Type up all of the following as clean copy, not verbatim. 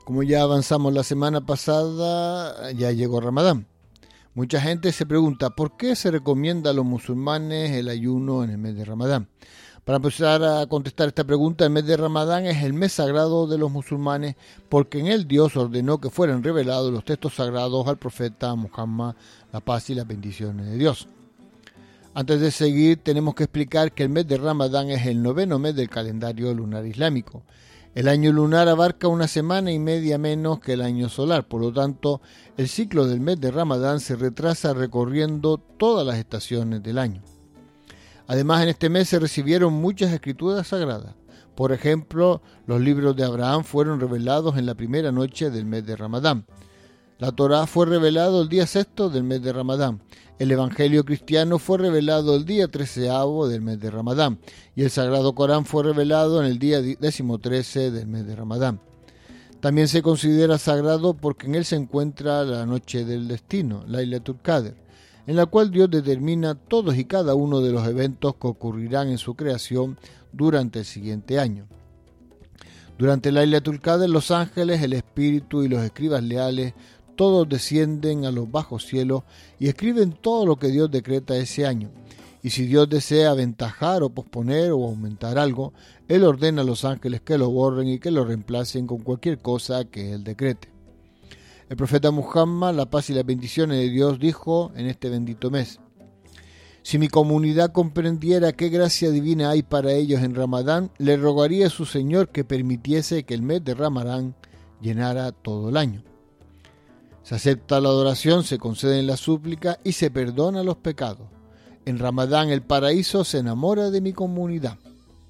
Como ya avanzamos la semana pasada, ya llegó Ramadán. Mucha gente se pregunta ¿por qué se recomienda a los musulmanes el ayuno en el mes de Ramadán? Para empezar a contestar esta pregunta, el mes de Ramadán es el mes sagrado de los musulmanes porque en él Dios ordenó que fueran revelados los textos sagrados al profeta Muhammad, la paz y las bendiciones de Dios. Antes de seguir, tenemos que explicar que el mes de Ramadán es el 9º mes del calendario lunar islámico. El año lunar abarca una semana y media menos que el año solar, por lo tanto, el ciclo del mes de Ramadán se retrasa recorriendo todas las estaciones del año. Además, en este mes se recibieron muchas escrituras sagradas. Por ejemplo, los libros de Abraham fueron revelados en la primera noche del mes de Ramadán. La Torá fue revelado el día 6º del mes de Ramadán. El Evangelio cristiano fue revelado el día 13º del mes de Ramadán. Y el Sagrado Corán fue revelado en el día 13º del mes de Ramadán. También se considera sagrado porque en él se encuentra la noche del destino, Laylatul Qadr, en la cual Dios determina todos y cada uno de los eventos que ocurrirán en su creación durante el siguiente año. Durante Laylatul Qadr, los ángeles, el espíritu y los escribas leales todos descienden a los bajos cielos y escriben todo lo que Dios decreta ese año. Y si Dios desea aventajar o posponer o aumentar algo, Él ordena a los ángeles que lo borren y que lo reemplacen con cualquier cosa que Él decrete. El profeta Muhammad, la paz y las bendiciones de Dios, dijo en este bendito mes: si mi comunidad comprendiera qué gracia divina hay para ellos en Ramadán, le rogaría a su Señor que permitiese que el mes de Ramadán llenara todo el año. Se acepta la adoración, se conceden las súplicas y se perdona los pecados. En Ramadán el paraíso se enamora de mi comunidad.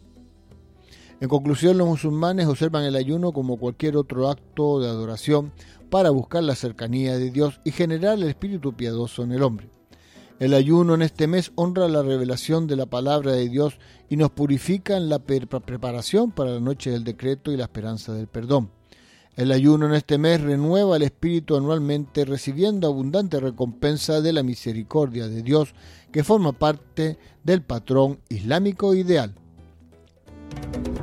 En conclusión, los musulmanes observan el ayuno como cualquier otro acto de adoración para buscar la cercanía de Dios y generar el espíritu piadoso en el hombre. El ayuno en este mes honra la revelación de la palabra de Dios y nos purifica en la preparación para la noche del decreto y la esperanza del perdón. El ayuno en este mes renueva el espíritu anualmente, recibiendo abundante recompensa de la misericordia de Dios, que forma parte del patrón islámico ideal.